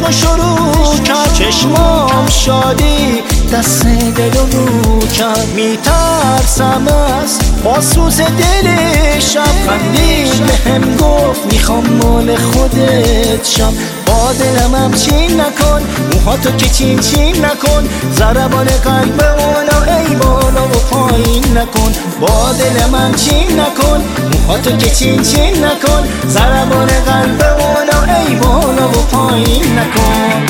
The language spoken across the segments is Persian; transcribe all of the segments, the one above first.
عشق شروع کرد، چشمام شادی دست دلو رو کرد. میترسم از باسوز دلشم، خندید بهم گفت میخوام مال خودت شم. با دلم همچین نکن، موهاتو که چین چین نکن، ضربان قلب اونا ای بالا و پایین نکن. با دلم همچین نکن، موهاتو که چین چین نکن، ضربان قلب اونا ای بالا و پایین نکن.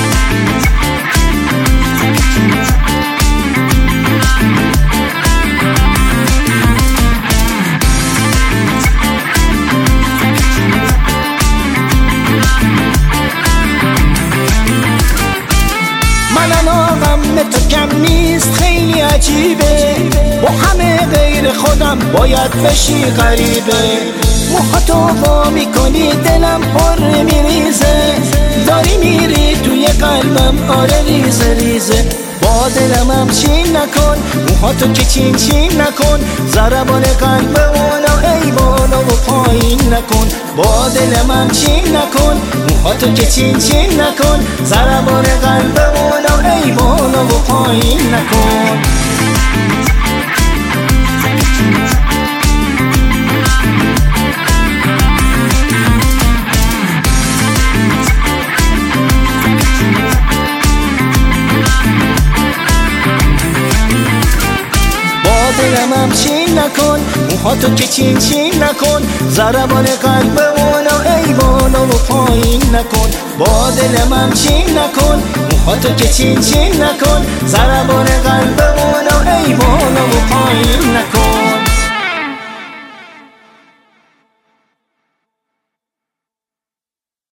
من آقام تو کم نیست، خیلی عجیبه، با همه غیر خودم باید بشی غریبه. موهاتو وا میکنی دلم پر میریزه، داری میری توی قلبم آره ریزه ریزه. با دلم همچین نکن، موهاتو که چین چین نکن، ضربان قلب اونا ای بالا و پایین نکن. با دلم همچین نکن، موهاتو که چین چین نکن، ضربان قلب اونا ای بالا و پایین نکن. دلم همچین نکن، موهاتو که چین چین نکن، ضربان قلب اونا ای بالا و پایین نکن. با دلم همچین نکن، موهاتو که چین چین نکن،